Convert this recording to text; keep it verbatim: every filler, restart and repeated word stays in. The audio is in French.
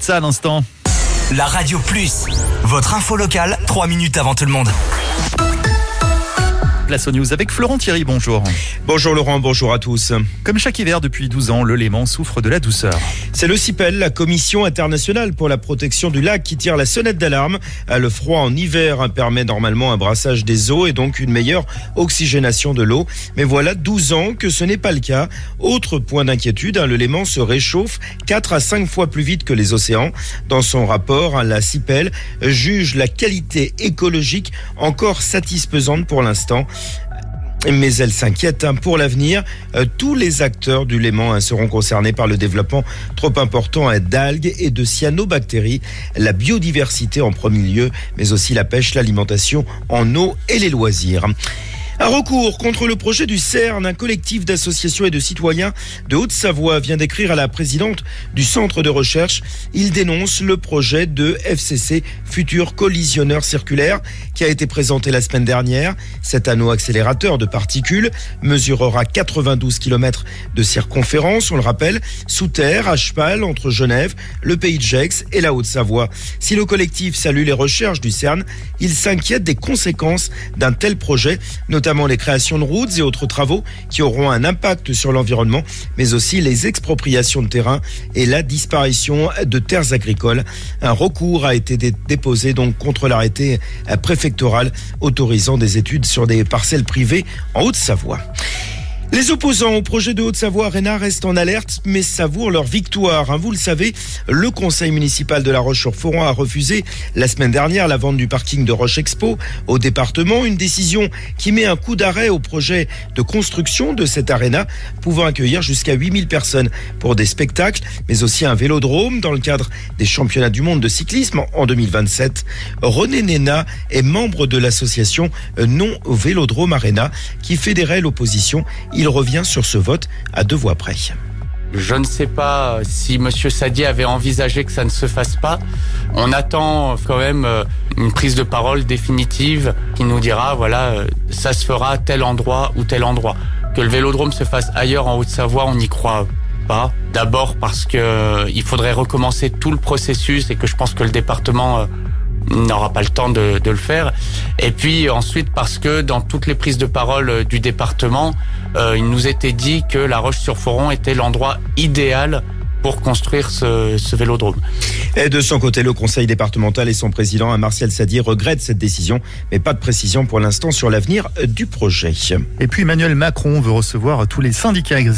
ça à l'instant. La Radio Plus, votre info locale, trois minutes avant tout le monde. Place aux news avec Florent Thierry, bonjour. Bonjour Laurent, bonjour à tous. Comme chaque hiver depuis douze ans, le Léman souffre de la douceur. C'est le C I P E L, la Commission internationale pour la protection du lac, qui tire la sonnette d'alarme. Le froid en hiver permet normalement un brassage des eaux et donc une meilleure oxygénation de l'eau. Mais voilà douze ans que ce n'est pas le cas. Autre point d'inquiétude, le Léman se réchauffe quatre à cinq fois plus vite que les océans. Dans son rapport, la C I P E L juge la qualité écologique encore satisfaisante pour l'instant. Mais elle s'inquiète pour l'avenir. Tous les acteurs du Léman seront concernés par le développement trop important d'algues et de cyanobactéries. La biodiversité en premier lieu, mais aussi la pêche, l'alimentation en eau et les loisirs. Un recours contre le projet du CERN, un collectif d'associations et de citoyens de Haute-Savoie vient d'écrire à la présidente du centre de recherche. Il dénonce le projet de F C C, futur collisionneur circulaire, qui a été présenté la semaine dernière. Cet anneau accélérateur de particules mesurera quatre-vingt-douze kilomètres de circonférence, on le rappelle, sous terre, à cheval, entre Genève, le Pays de Gex et la Haute-Savoie. Si le collectif salue les recherches du CERN, il s'inquiète des conséquences d'un tel projet, notamment notamment les créations de routes et autres travaux qui auront un impact sur l'environnement, mais aussi les expropriations de terrain et la disparition de terres agricoles. Un recours a été dé- déposé donc contre l'arrêté préfectoral autorisant des études sur des parcelles privées en Haute-Savoie. Les opposants au projet de Haute-Savoie Arena restent en alerte, mais savourent leur victoire. Vous le savez, le conseil municipal de La Roche-sur-Foron a refusé la semaine dernière la vente du parking de Roche Expo au département. Une décision qui met un coup d'arrêt au projet de construction de cette arena, pouvant accueillir jusqu'à huit mille personnes pour des spectacles, mais aussi un vélodrome dans le cadre des championnats du monde de cyclisme en deux mille vingt-sept. René Néna est membre de l'association Non au Vélodrome Arena qui fédérait l'opposition. Il revient sur ce vote à deux voix près. Je ne sais pas si Monsieur Sadier avait envisagé que ça ne se fasse pas. On attend quand même une prise de parole définitive qui nous dira, voilà, ça se fera à tel endroit ou tel endroit. Que le vélodrome se fasse ailleurs en Haute-Savoie, on n'y croit pas. D'abord parce que il faudrait recommencer tout le processus et que je pense que le département n'aura pas le temps de, de le faire. Et puis ensuite parce que dans toutes les prises de parole du département, euh, il nous était dit que La Roche-sur-Foron était l'endroit idéal pour construire ce, ce vélodrome. Et de son côté, le conseil départemental et son président, Martial Sadier, regrettent cette décision, mais pas de précision pour l'instant sur l'avenir du projet. Et puis Emmanuel Macron veut recevoir tous les syndicats